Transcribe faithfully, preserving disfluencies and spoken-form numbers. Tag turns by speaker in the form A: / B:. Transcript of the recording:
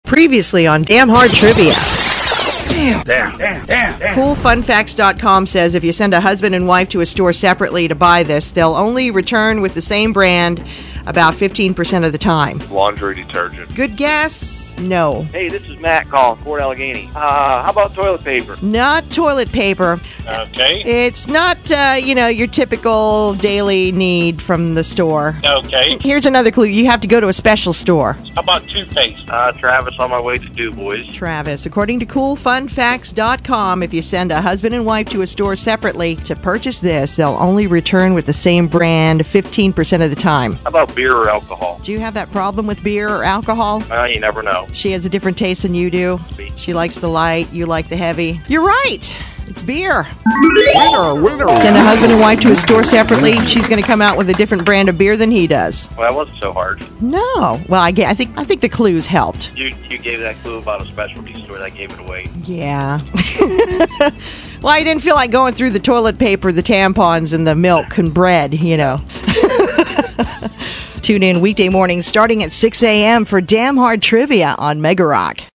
A: Previously on Damn Hard Trivia.
B: Damn, damn, damn, damn, damn.
A: Cool Fun Facts dot com says if you send a husband and wife to a store separately to buy this, they'll only return with the same brand about fifteen percent of the time.
C: Laundry detergent.
A: Good guess? No.
D: Hey, this is Matt calling, Fort Allegheny. Uh, how about toilet paper?
A: Not toilet paper.
B: Okay,
A: It's not, uh, you know, your typical daily need from the store.
B: okay.
A: Here's another clue. You have to go to a special store.
B: How about toothpaste?
D: Uh, Travis, on my way to Du Bois.
A: Travis, according to Cool Fun Facts dot com, if you send a husband and wife to a store separately to purchase this, they'll only return with the same brand fifteen percent of the time.
D: How about beer or alcohol?
A: Do you have that problem with beer or alcohol?
D: Uh, you never know.
A: She has a different taste than you do. She likes the light, you like the heavy. You're right. It's beer.
C: Winner, winner.
A: Send a husband and wife to a store separately. She's going to come out with a different brand of beer than he does.
D: Well, that wasn't so hard.
A: No. Well, I, get, I think I think the clues helped.
D: You you gave that clue about a specialty store that gave it away.
A: Yeah. Well, I didn't feel like going through the toilet paper, the tampons, and the milk and bread, you know. Tune in weekday mornings starting at six a.m. for Damn Hard Trivia on Mega Rock.